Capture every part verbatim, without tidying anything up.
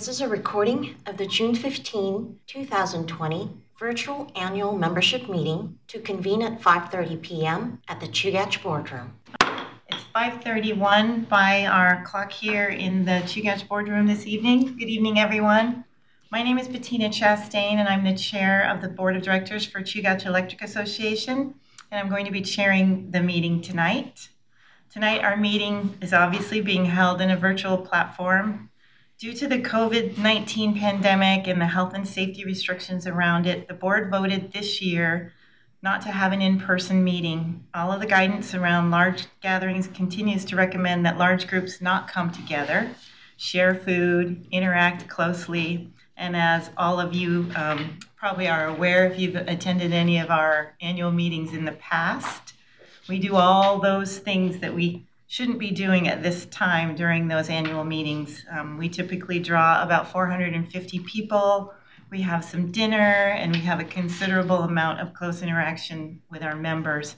This is a recording of the June fifteenth, two thousand twenty virtual annual membership meeting to convene at five thirty p m at the Chugach Boardroom. It's five thirty-one by our clock here in the Chugach Boardroom this evening. Good evening, everyone. My name is Bettina Chastain, and I'm the chair of the Board of Directors for Chugach Electric Association, and I'm going to be chairing the meeting tonight. Tonight, our meeting is obviously being held in a virtual platform. Due to the COVID nineteen pandemic and the health and safety restrictions around it, the board voted this year not to have an in-person meeting. All of the guidance around large gatherings continues to recommend that large groups not come together, share food, interact closely, and as all of you um, probably are aware if you've attended any of our annual meetings in the past, we do all those things that we shouldn't be doing at this time during those annual meetings. Um, we typically draw about four hundred fifty people. We have some dinner, and we have a considerable amount of close interaction with our members.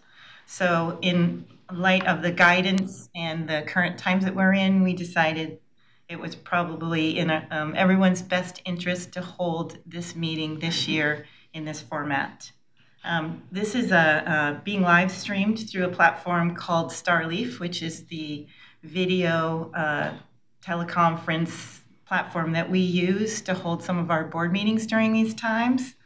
So in light of the guidance and the current times that we're in, we decided it was probably in a, um, everyone's best interest to hold this meeting this year in this format. Um, this is a, uh, being live streamed through a platform called Starleaf, which is the video uh, teleconference platform that we use to hold some of our board meetings during these times.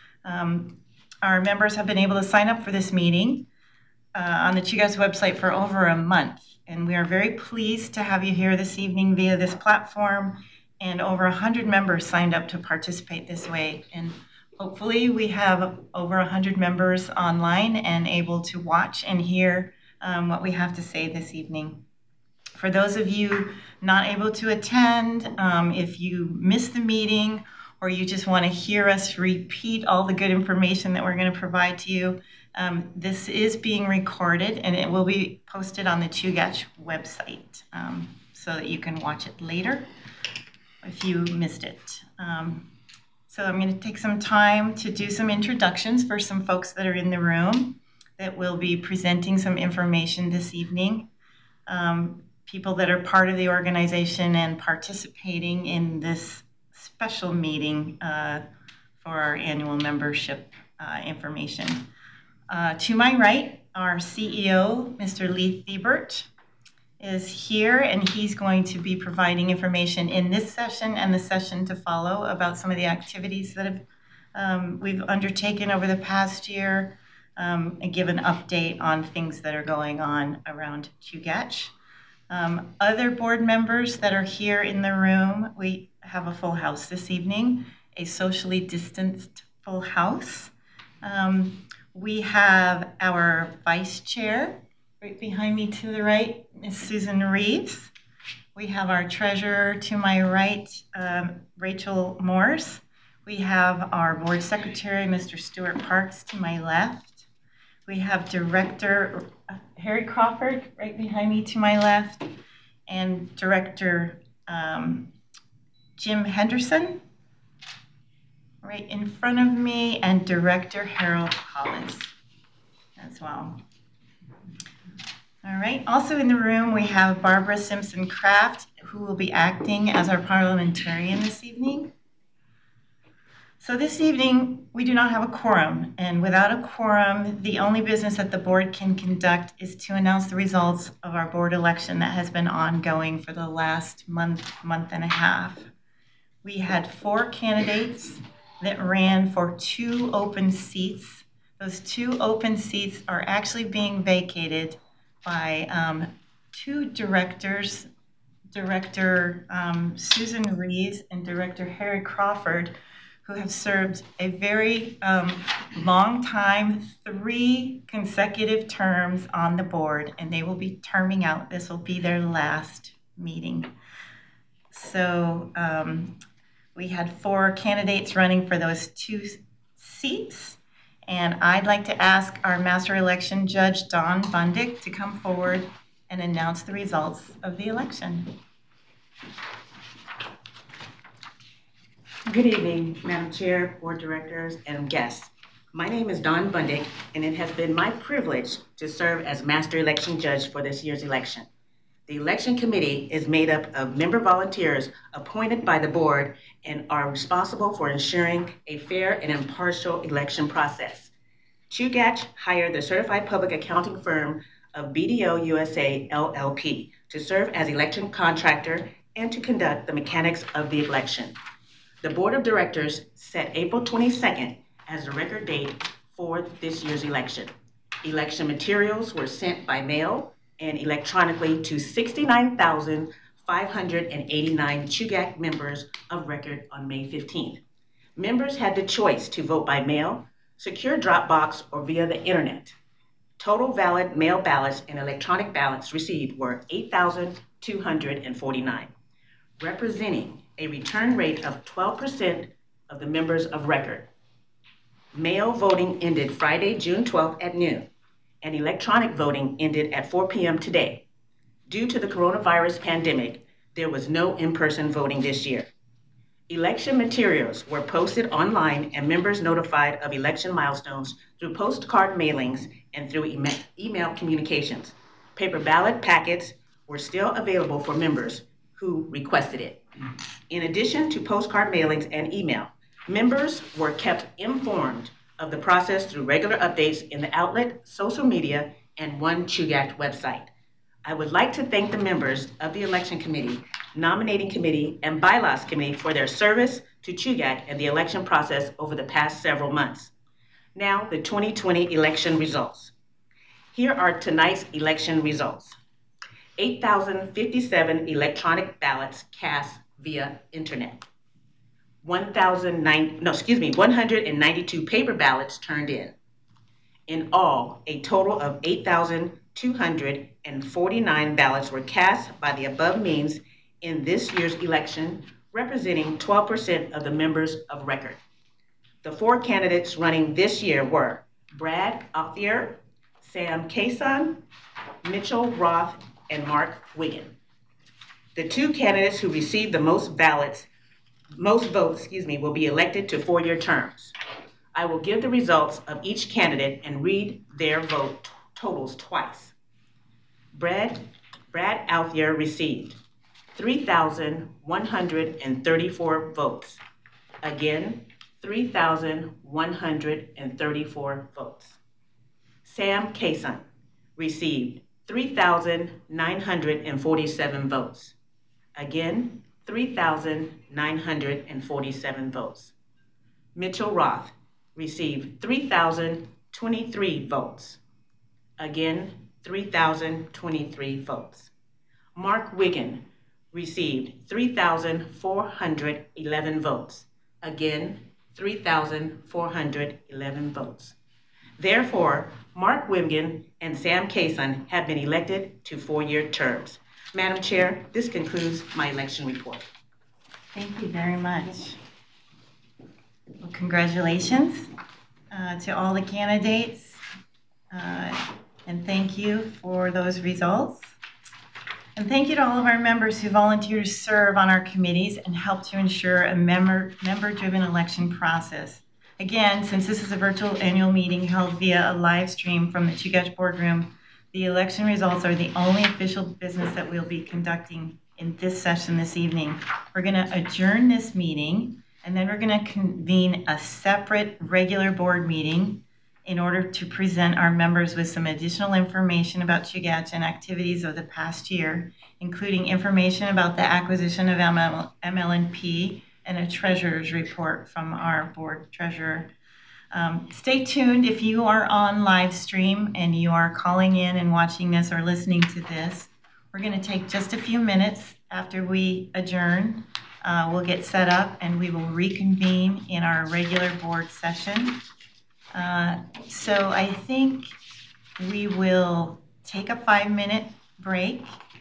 Um, our members have been able to sign up for this meeting uh, on the Chugach website for over a month, and we are very pleased to have you here this evening via this platform, and over one hundred members signed up to participate this way. And hopefully we have over one hundred members online and able to watch and hear um, what we have to say this evening. For those of you not able to attend, um, if you missed the meeting or you just want to hear us repeat all the good information that we're going to provide to you, um, this is being recorded and it will be posted on the Chugach website um, so that you can watch it later if you missed it. Um, So I'm going to take some time to do some introductions for some folks that are in the room that will be presenting some information this evening. Um, people that are part of the organization and participating in this special meeting uh, for our annual membership uh, information. Uh, to my right, our C E O, Mister Lee Thiebert, is here, and he's going to be providing information in this session and the session to follow about some of the activities that have, um, we've undertaken over the past year um, and give an update on things that are going on around Chugach. Um, other board members that are here in the room, we have a full house this evening, a socially distanced full house. Um, we have our vice chair, right behind me to the right is Susan Reeves. We have our treasurer to my right, um, Rachel Morse. We have our board secretary, Mister Stuart Parks, to my left. We have Director Harry Crawford right behind me to my left, and Director um, Jim Henderson right in front of me, and Director Harold Hollis as well. All right, also in the room we have Barbara Simpson Kraft, who will be acting as our parliamentarian this evening. So this evening we do not have a quorum, and without a quorum, the only business that the board can conduct is to announce the results of our board election that has been ongoing for the last month, month and a half. We had four candidates that ran for two open seats. Those two open seats are actually being vacated by um, two directors, Director um, Susan Reeves and Director Harry Crawford, who have served a very um, long time, three consecutive terms on the board, and they will be terming out. This will be their last meeting. So um, we had four candidates running for those two seats. And I'd like to ask our Master Election Judge, Don Bundick, to come forward and announce the results of the election. Good evening, Madam Chair, Board Directors, and guests. My name is Don Bundick, and it has been my privilege to serve as Master Election Judge for this year's election. The election committee is made up of member volunteers appointed by the board and are responsible for ensuring a fair and impartial election process. Chugach hired the certified public accounting firm of B D O U S A L L P to serve as election contractor and to conduct the mechanics of the election. The board of directors set April twenty-second as the record date for this year's election. Election materials were sent by mail and electronically to sixty-nine thousand five hundred eighty-nine Chugach members of record on May fifteenth. Members had the choice to vote by mail, secure drop box, or via the internet. Total valid mail ballots and electronic ballots received were eight thousand two hundred forty-nine, representing a return rate of twelve percent of the members of record. Mail voting ended Friday, June twelfth at noon, and electronic voting ended at four p.m. today. Due to the coronavirus pandemic, there was no in-person voting this year. Election materials were posted online and members notified of election milestones through postcard mailings and through email, email communications. Paper ballot packets were still available for members who requested it. In addition to postcard mailings and email, members were kept informed of the process through regular updates in the outlet, social media, and One Chugach website. I would like to thank the members of the Election Committee, Nominating Committee, and Bylaws Committee for their service to Chugach and the election process over the past several months. Now, the twenty twenty election results. Here are tonight's election results. eight thousand fifty-seven electronic ballots cast via internet. one thousand nine, no, excuse me, one hundred ninety-two paper ballots turned in. In all, a total of eight thousand two hundred forty-nine ballots were cast by the above means in this year's election, representing twelve percent of the members of record. The four candidates running this year were Brad Althier, Sam Kason, Mitchell Roth, and Mark Wiggin. The two candidates who received the most ballots, most votes, excuse me, will be elected to four-year terms. I will give the results of each candidate and read their vote t- totals twice. Brad, Brad Althier received three thousand one hundred thirty-four votes. Again, three thousand one hundred thirty-four votes. Sam Kason received three thousand nine hundred forty-seven votes. Again, three thousand nine hundred forty-seven votes. Mitchell Roth received three thousand twenty-three votes. Again, three thousand twenty-three votes. Mark Wiggin received three thousand four hundred eleven votes. Again, three thousand four hundred eleven votes. Therefore, Mark Wiggin and Sam Kason have been elected to four-year terms. Madam Chair, this concludes my election report. Thank you very much. Well, congratulations uh, to all the candidates, uh, and thank you for those results. And thank you to all of our members who volunteer to serve on our committees and help to ensure a member, member-driven election process. Again, since this is a virtual annual meeting held via a live stream from the Chugach Boardroom, the election results are the only official business that we'll be conducting in this session this evening. We're going to adjourn this meeting, and then we're going to convene a separate regular board meeting in order to present our members with some additional information about Chugach and activities of the past year, including information about the acquisition of M L N P and a treasurer's report from our board treasurer. Um, stay tuned if you are on live stream and you are calling in and watching this or listening to this. We're going to take just a few minutes after we adjourn. Uh, we'll get set up and we will reconvene in our regular board session. Uh, so I think we will take a five-minute break.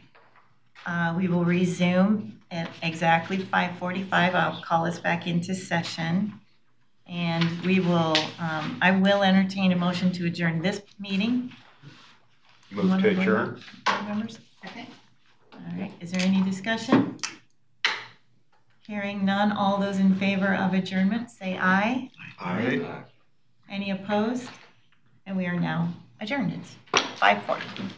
Uh, we will resume at exactly five forty-five. I'll call us back into session. And we will, um, I will entertain a motion to adjourn this meeting. Move to adjourn. Members, second. All right, is there any discussion? Hearing none, all those in favor of adjournment, say aye. Aye. Any opposed? And we are now adjourned. It's five forty.